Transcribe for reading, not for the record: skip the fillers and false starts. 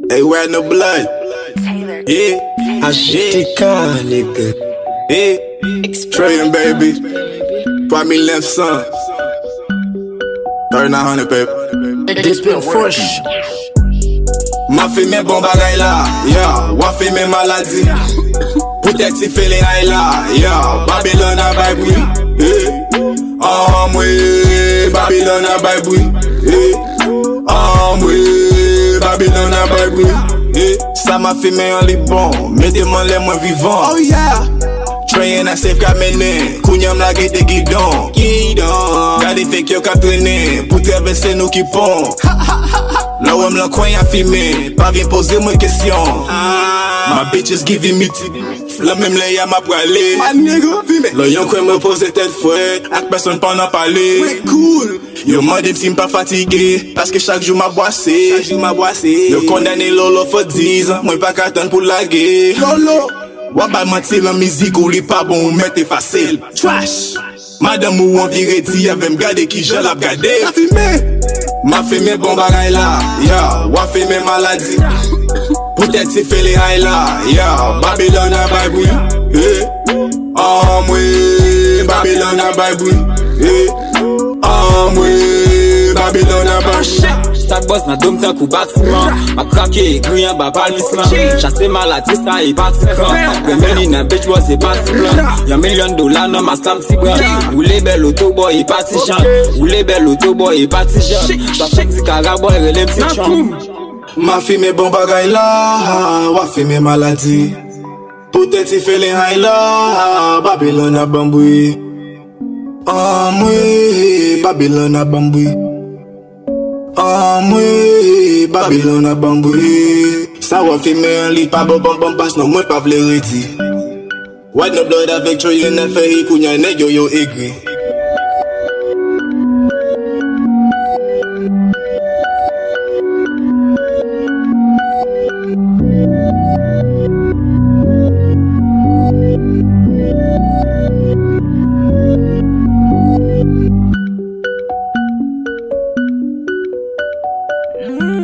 Hey, wear no blood. Taylor. Yeah, I shit. Nigga. Yeah, Trayin, baby. 3000 left, son. 3900, baby. This been fresh. Ma fait mes bons bagailles là, yeah. Wa fait mes maladies. Peut-être si fait les high là, yeah. Babylone a baboui, yeah. Oh, moi, Babylone a baboui, yeah. Oh, moi, Babylone a baboui, yeah. Ça m'a fait mes en les bons, mettez-moi les moins vivants. Oh yeah. Trayin a safe ka menen, kounyam la gete gidon. Gade fek yo ka trene, pou traverse nou ki pon. La wèm lan kwen ya filme, pa vien pose mwen kesyon. My bitch is giving me tip, la mèm le ya ma prale. La yon kwen me pose tet fwet, ak person pa nan pale. Yo mande si m pa fatige, paske chak jou ma boase. Yo kondane lolo for 10 ans, mwen pa katan pou lage. Wabay manti la mizik ou li pa bon ou mette facile. Trash. Madame ou an vire di avem gade ki jel ap gade. Ma fait mes bons bagailles là, yeah. Wa fait mes maladies. Peut-être si fait les high là, yeah. Babylone a baboui, yeah. Oh moi, Babylone a baboui, yeah. Oh moi, Babylone a baboui. Stack boss na dom tan kou batiman. Ma krake e griyan ba palmisman. Chase maladi sa e patikan. Remeni na bitch was e pati plan. Yon $1,000,000 nan ma slam ti bran. Ou le bel auto boy e pati chan. Ou le bel auto boy e pati jan. Sa fek di kara boy relem ti chan. Ma fait mes bons bagailles là, wa fait mes maladies. Peut-être si fait les high là, Babylone a bamboui. Oh moi, Babylone a bamboui. Oh moi, Babylone a bamboui. Ça va filmer un lit, pas bon passe, non moi pas vle redi. White no blood avec Trayin a fait hi kounya neg yo aigri. Mm.